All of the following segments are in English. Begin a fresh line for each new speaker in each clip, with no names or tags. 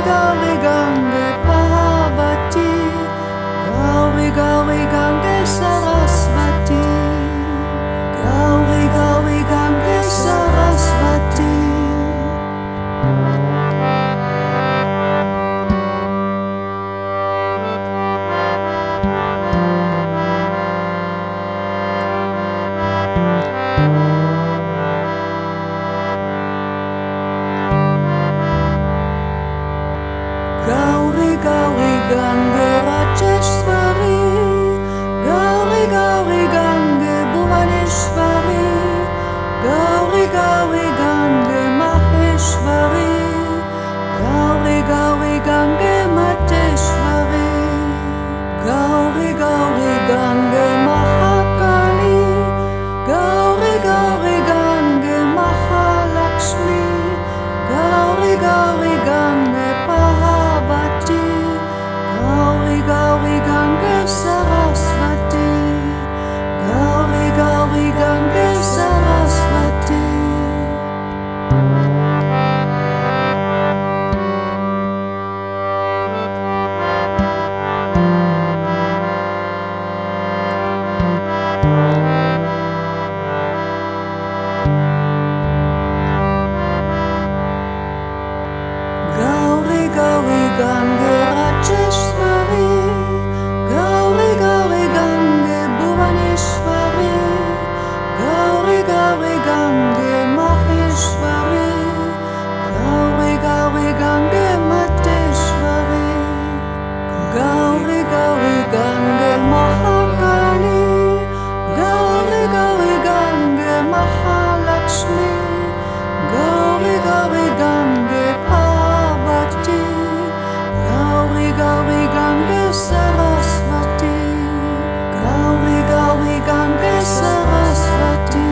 Gauri Gange Parvati, Gauri Gauri Gange Sarasvati, Gauri Gauri Gange Sarasvati. Gauri Gauri Gange Rajeshwari, Gauri Gauri Gange Bhuvaneshwari, Gauri Gauri Gange Maheshwari, Gauri Gauri Gange Mateshwari, Gauri Gauri Gange Mahakali, Gauri Gauri Gange Mahalakshmi, Gauri Gauri Gange Parvati, Gauri Gauri Gange Sarasvati, Gauri Gauri Gange Sarasvati. Gauri Gauri Gange Rajeshwari, Gauri Gauri Gange Bhuvaneshwari, Gauri Gauri Gange Maheshwari, Gauri Gauri Gange Mateshwari, Gauri Gauri Gange Mahakali, Gauri Gauri Gange Mahalakshmi, Gauri Gauri Gange Parvati, Gauri Gauri Gange Sarasvati, Gauri Gauri Gange Sarasvati.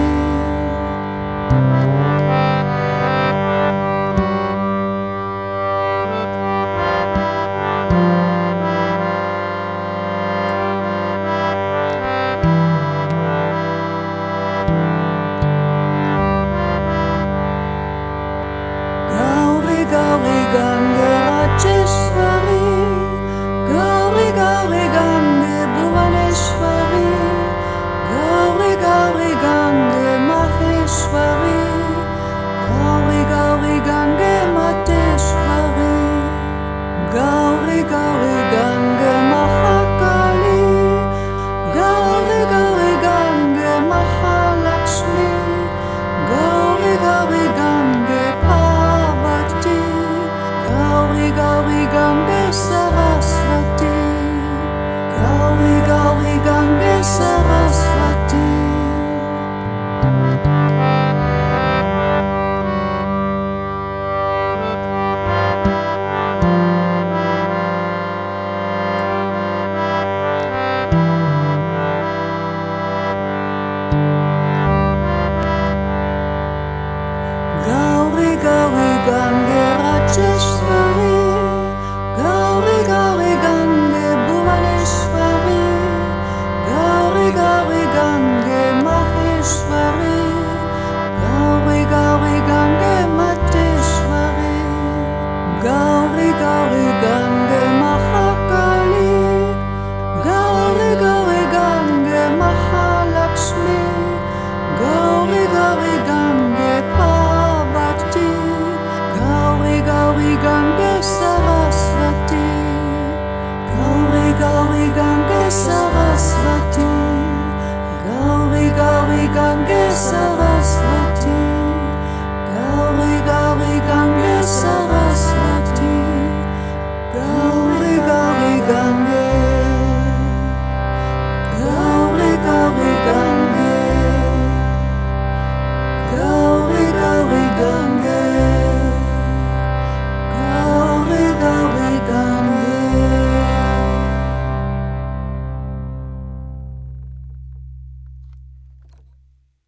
Gauri Gauri Gange Rajeshwari, Gauri Gauri Gange Bhuvaneshwari, Gauri Gauri Gange Maheshwari, Gauri Gauri Gange Mateshwari, Gauri Gauri Gange Mahakali, Gauri Gauri Gange Mahalakshmi, Gauri Gauri Gange Parvati, Gauri Gauri Gange Sarasvati, Gauri Gauri Gange Sarasvati. Gauri Gauri Gange